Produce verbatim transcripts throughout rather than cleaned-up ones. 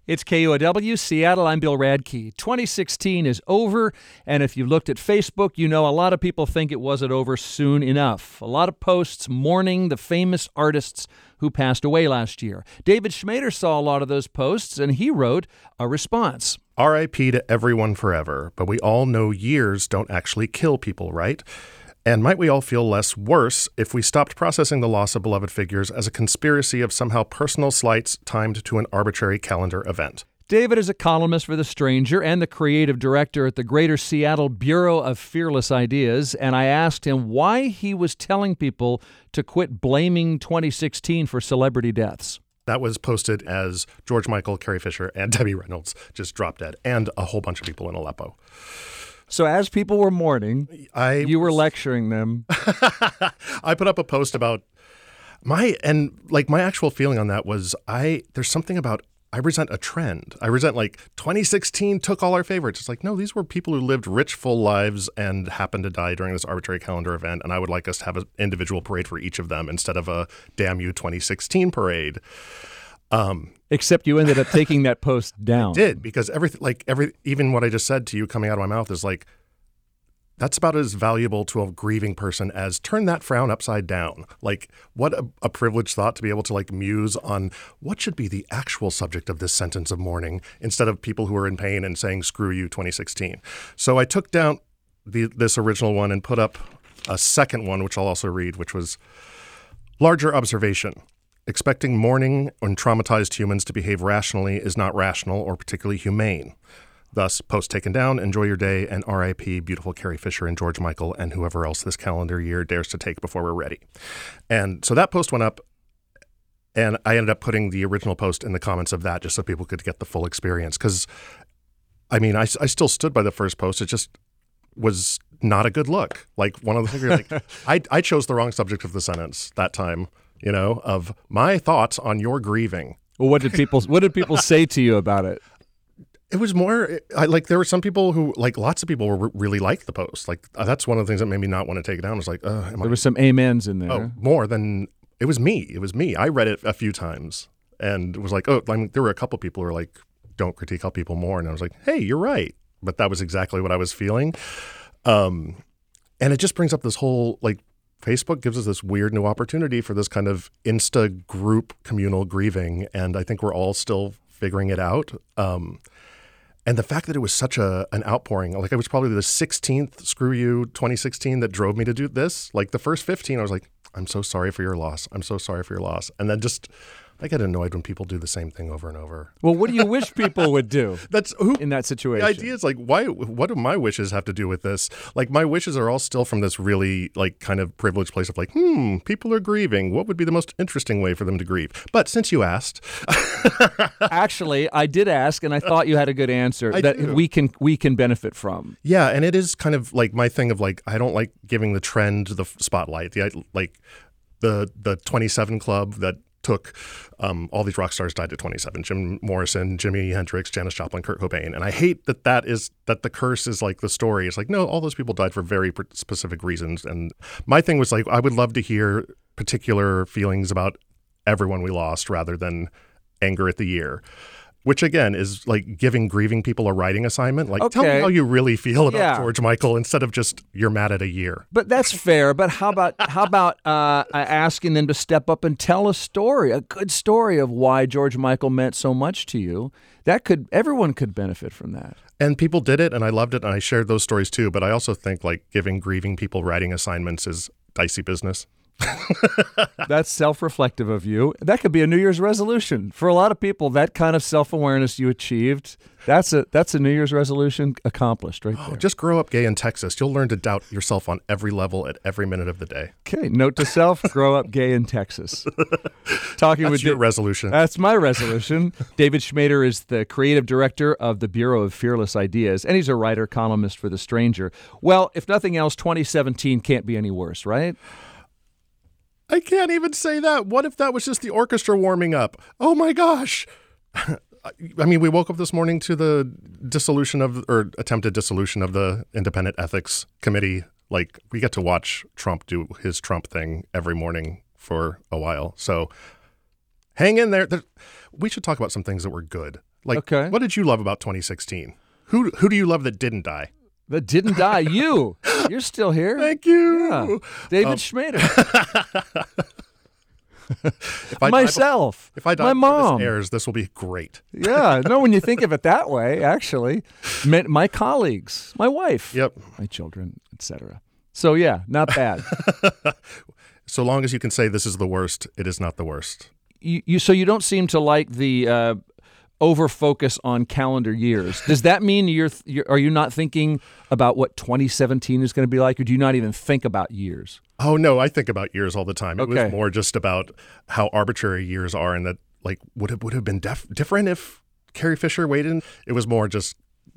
It's K U O W, Seattle. I'm Bill Radke. twenty sixteen is over, and if you looked at Facebook, you know a lot of people think it wasn't over soon enough. A lot of posts mourning the famous artists who passed away last year. David Schmader saw a lot of those posts, and he wrote a response. R I P to everyone forever, but we all know years don't actually kill people, right? And might we all feel less worse if we stopped processing the loss of beloved figures as a conspiracy of somehow personal slights timed to an arbitrary calendar event? David is a columnist for The Stranger and the creative director at the Greater Seattle Bureau of Fearless Ideas, and I asked him why he was telling people to quit blaming twenty sixteen for celebrity deaths. That was posted as George Michael, Carrie Fisher, and Debbie Reynolds just dropped dead, and a whole bunch of people in Aleppo. So as people were mourning, I, you were lecturing them. I put up a post about my, and like my actual feeling on that was I, there's something about, I resent a trend. I resent like twenty sixteen took all our favorites. It's like, no, these were people who lived rich, full lives and happened to die during this arbitrary calendar event. And I would like us to have an individual parade for each of them instead of a damn you twenty sixteen parade. Um, Except you ended up taking that post down. I did, because everything, like every, even what I just said to you coming out of my mouth is like, that's about as valuable to a grieving person as turn that frown upside down. Like, what a, a privileged thought to be able to like muse on what should be the actual subject of this sentence of mourning instead of people who are in pain and saying, screw you, twenty sixteen. So I took down the, this original one and put up a second one, which I'll also read, which was larger observation. Expecting mourning and traumatized humans to behave rationally is not rational or particularly humane. Thus, post taken down, enjoy your day, and R I P beautiful Carrie Fisher and George Michael and whoever else this calendar year dares to take before we're ready. And so that post went up, and I ended up putting the original post in the comments of that just so people could get the full experience. Because, I mean, I, I still stood by the first post. It just was not a good look. Like, one of the things, like, I, I chose the wrong subject of the sentence that time. You know, of my thoughts on your grieving. Well, what did people what did people say to you about it? It was more I, like there were some people who like lots of people were really liked the post. Like uh, that's one of the things that made me not want to take it down. It was like, uh, am there I... was some amens in there. Oh, more than it was me. It was me. I read it a few times and was like, oh, I mean, there were a couple people who were like, don't critique how people mourn. And I was like, hey, you're right. But that was exactly what I was feeling. Um, and it just brings up this whole like. Facebook gives us this weird new opportunity for this kind of Insta group communal grieving. And I think we're all still figuring it out. Um, and the fact that it was such a an outpouring, like it was probably the sixteenth screw you twenty sixteen that drove me to do this. Like the first fifteen, I was like, I'm so sorry for your loss. I'm so sorry for your loss. And then just I get annoyed when people do the same thing over and over. Well, what do you wish people would do That's who, in that situation? The idea is like, why? What do my wishes have to do with this? Like, my wishes are all still from this really, like, kind of privileged place of like, hmm, people are grieving. What would be the most interesting way for them to grieve? But since you asked, actually, I did ask, and I thought you had a good answer I that do. we can we can benefit from. Yeah, and it is kind of like my thing of like, I don't like giving the trend the spotlight. The like the the twenty-seven Club that. Took um, all these rock stars died at twenty-seven. Jim Morrison, Jimi Hendrix, Janis Joplin, Kurt Cobain. And I hate that that is that the curse is like the story. It's like, no, all those people died for very specific reasons. And my thing was like, I would love to hear particular feelings about everyone we lost rather than anger at the year. Which, again, is like giving grieving people a writing assignment. Like, okay. Tell me how you really feel about yeah. George Michael instead of just you're mad at a year. But that's fair. But how about how about uh, asking them to step up and tell a story, a good story of why George Michael meant so much to you? That could everyone could benefit from that. And people did it, and I loved it, and I shared those stories too. But I also think like giving grieving people writing assignments is dicey business. That's self-reflective of you. That could be a New Year's resolution. For a lot of people, that kind of self-awareness you achieved, that's a that's a New Year's resolution accomplished right oh, there. Just grow up gay in Texas. You'll learn to doubt yourself on every level at every minute of the day. Okay, note to self, grow up gay in Texas. Talking that's with your Da- resolution. That's my resolution. David Schmader is the creative director of the Bureau of Fearless Ideas, and he's a writer, columnist for The Stranger. Well, if nothing else, twenty seventeen can't be any worse, right? I can't even say that. What if that was just the orchestra warming up? Oh my gosh. I mean, we woke up this morning to the dissolution of, or attempted dissolution of the Independent Ethics Committee. Like, we get to watch Trump do his Trump thing every morning for a while. So hang in there. there. We should talk about some things that were good Like, Okay. what did you love about twenty sixteen? Who who do you love that didn't die? That didn't die. You. You're still here. Thank you. Yeah. David Um, Schmader. If I Myself. Die, if I die My before mom. this airs, this will be great. Yeah. No, when you think of it that way, actually. My, my colleagues, my wife, Yep. my children, et cetera. So, yeah, not bad. So long as you can say this is the worst, it is not the worst. you, you So you don't seem to like the uh, over-focus on calendar years. Does that mean you're, you're are you not thinking about what twenty seventeen is going to be like, or do you not even think about years? Oh, no, I think about years all the time. It Okay. was more just about how arbitrary years are and that, like, would it would have been def- different if Carrie Fisher waited? It was more just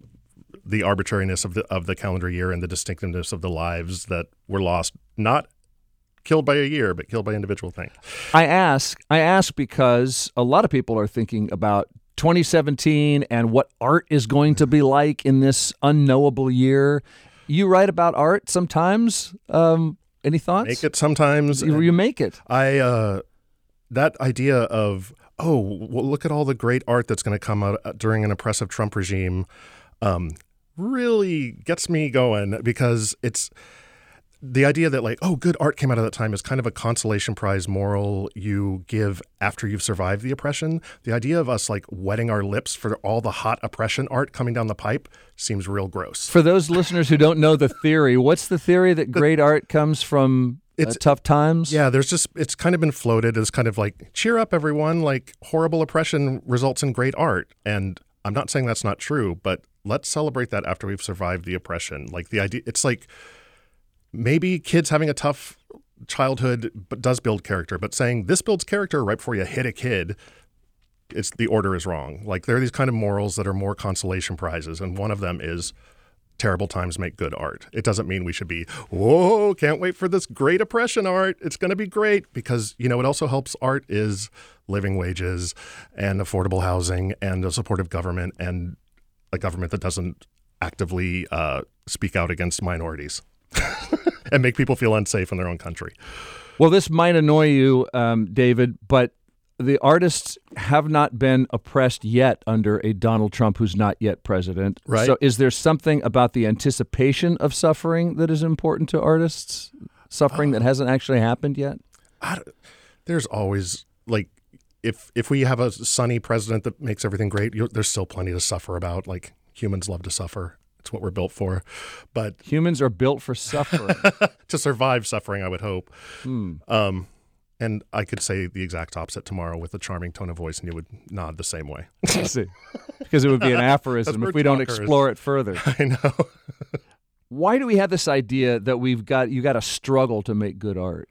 the arbitrariness of the of the calendar year and the distinctiveness of the lives that were lost, not killed by a year, but killed by individual things. I ask, I ask because a lot of people are thinking about twenty seventeen and what art is going to be like in this unknowable year. You write about art sometimes. Um, any thoughts? Make it sometimes. You, you make it. I uh, that idea of oh, well, look at all the great art that's going to come out during an oppressive Trump regime, um, really gets me going because it's the idea that like oh, good art came out of that time is kind of a consolation prize moral you give after you've survived the oppression. The idea of us like wetting our lips for all the hot oppression art coming down the pipe seems real gross. For those listeners who don't know the theory, what's the theory that great art comes from uh, It's- tough times? Yeah, there's just, it's kind of been floated as kind of like, cheer up, everyone. Like, horrible oppression results in great art. And I'm not saying that's not true, but let's celebrate that after we've survived the oppression. Like, the idea, it's like maybe kids having a tough childhood but does build character, but saying this builds character right before you hit a kid, it's the order is wrong. Like, there are these kind of morals that are more consolation prizes. And one of them is, terrible times make good art. It doesn't mean we should be, whoa, can't wait for this great oppression art. It's going to be great because, you know, what also helps art is living wages and affordable housing and a supportive government and a government that doesn't actively uh, speak out against minorities and make people feel unsafe in their own country. Well, this might annoy you, um, David, but the artists have not been oppressed yet under a Donald Trump who's not yet president. Right. So is there something about the anticipation of suffering that is important to artists? Suffering that hasn't actually happened yet? I don't- there's always, like, if if we have a sunny president that makes everything great, you there's still plenty to suffer about. Like, humans love to suffer. It's what we're built for. But Humans are built for suffering. to survive suffering, I would hope. Hmm. Um, and I could say the exact opposite tomorrow with a charming tone of voice, and you would nod the same way. I see. Because it would be an aphorism That's if we don't word talkers. explore it further. I know. Why do we have this idea that we've got you got to struggle to make good art?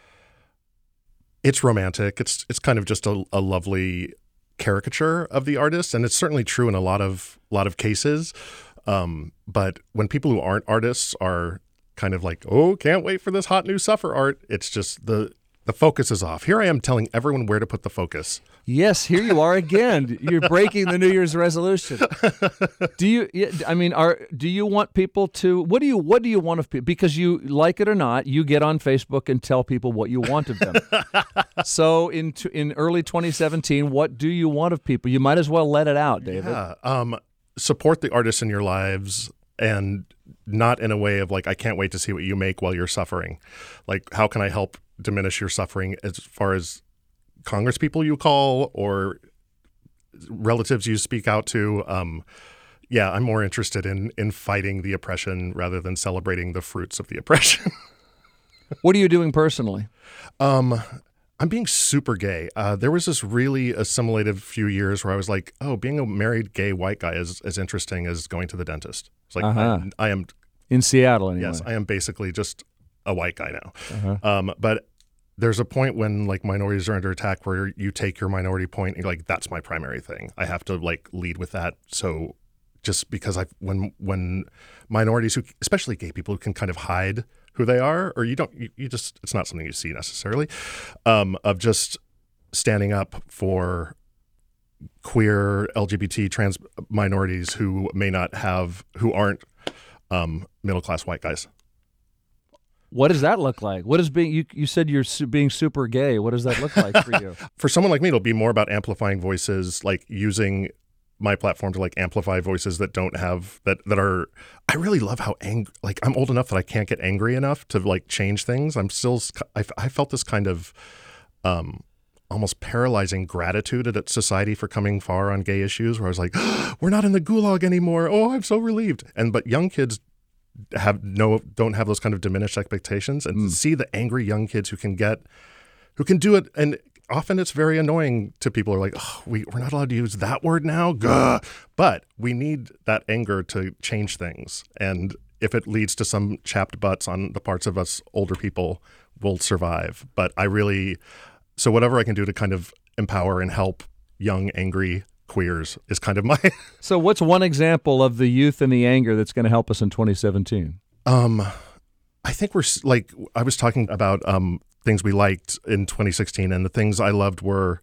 It's romantic. It's it's kind of just a, a lovely caricature of the artist, and it's certainly true in a lot of lot of cases. Um, but when people who aren't artists are kind of like, oh, can't wait for this hot new suffer art, it's just the the focus is off. Here I am telling everyone where to put the focus. Yes, here you are again. You're breaking the New Year's resolution. Do you? yeah, I mean, are do you want people to? What do you? What do you want of people? Because you like it or not, you get on Facebook and tell people what you want of them. So in t- in early twenty seventeen, what do you want of people? You might as well let it out, David. Yeah. Um, support the artists in your lives, and not in a way of like, I can't wait to see what you make while you're suffering. Like, how can I help diminish your suffering as far as Congress people you call or relatives you speak out to? Um, yeah, I'm more interested in in fighting the oppression rather than celebrating the fruits of the oppression. What are you doing personally? Um, I'm being super gay. Uh, there was this really assimilative few years where I was like, oh, being a married gay white guy is as interesting as going to the dentist. It's like, Uh-huh. I, I am, In Seattle, anyway. yes, I am basically just a white guy now. Uh-huh. Um, but there's a point when like minorities are under attack where you take your minority point and you're like, that's my primary thing. I have to like lead with that. So just because I, when, when minorities who, especially gay people who can kind of hide who they are, or you don't, you, you just, it's not something you see necessarily, um, of just standing up for queer, L G B T, trans minorities who may not have, who aren't um, middle-class white guys. What does that look like? What is being? You, you said you're su- being super gay. What does that look like for you? For someone like me, it'll be more about amplifying voices, like using my platform to like amplify voices that don't have that that are I really love how ang- like I'm old enough that I can't get angry enough to like change things. I'm still I, I felt this kind of um almost paralyzing gratitude at society for coming far on gay issues, where I was like, oh, we're not in the gulag anymore. Oh, I'm so relieved. And but young kids have no don't have those kind of diminished expectations, and mm. to see the angry young kids who can get who can do it, and often it's very annoying to people who are like, oh, we, we're not allowed to use that word now. Gah. But we need that anger to change things. And if it leads to some chapped butts on the parts of us older people, we'll survive. But I really, so whatever I can do to kind of empower and help young, angry queers is kind of my... So what's one example of the youth and the anger that's going to help us in twenty seventeen? Um, I think we're like, I was talking about um, things we liked in twenty sixteen, and the things I loved were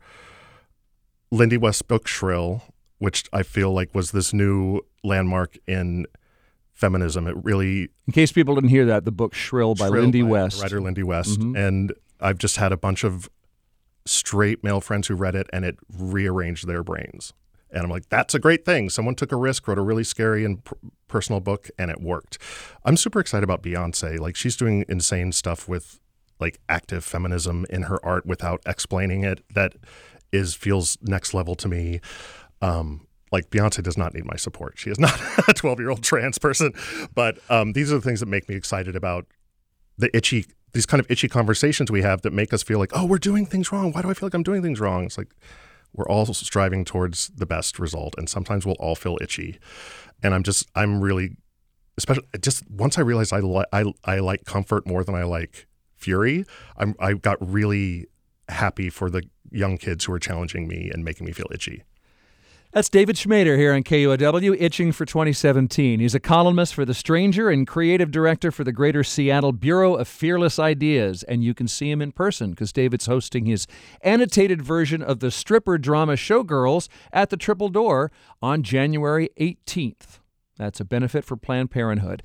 Lindy West's book Shrill, which I feel like was this new landmark in feminism. It really... In case people didn't hear that, the book Shrill by Shrill Lindy by West. Writer Lindy West. Mm-hmm. And I've just had a bunch of straight male friends who read it, and it rearranged their brains. And I'm like, that's a great thing. Someone took a risk, wrote a really scary and pr- personal book, and it worked. I'm super excited about Beyonce. Like, she's doing insane stuff with like active feminism in her art without explaining it. That is feels next level to me. Um, like Beyonce does not need my support. She is not a twelve-year-old trans person. But um, these are the things that make me excited about the itchy, these kind of itchy conversations we have that make us feel like, oh, we're doing things wrong. Why do I feel like I'm doing things wrong? It's like, we're all striving towards the best result, and sometimes we'll all feel itchy. And I'm just, I'm really, especially just once I realized I, li- I, I like comfort more than I like fury, I'm, I got really happy for the young kids who are challenging me and making me feel itchy. That's David Schmader here on K U O W, itching for twenty seventeen. He's a columnist for The Stranger and creative director for the Greater Seattle Bureau of Fearless Ideas. And you can see him in person because David's hosting his annotated version of the stripper drama Showgirls at the Triple Door on January eighteenth. That's a benefit for Planned Parenthood.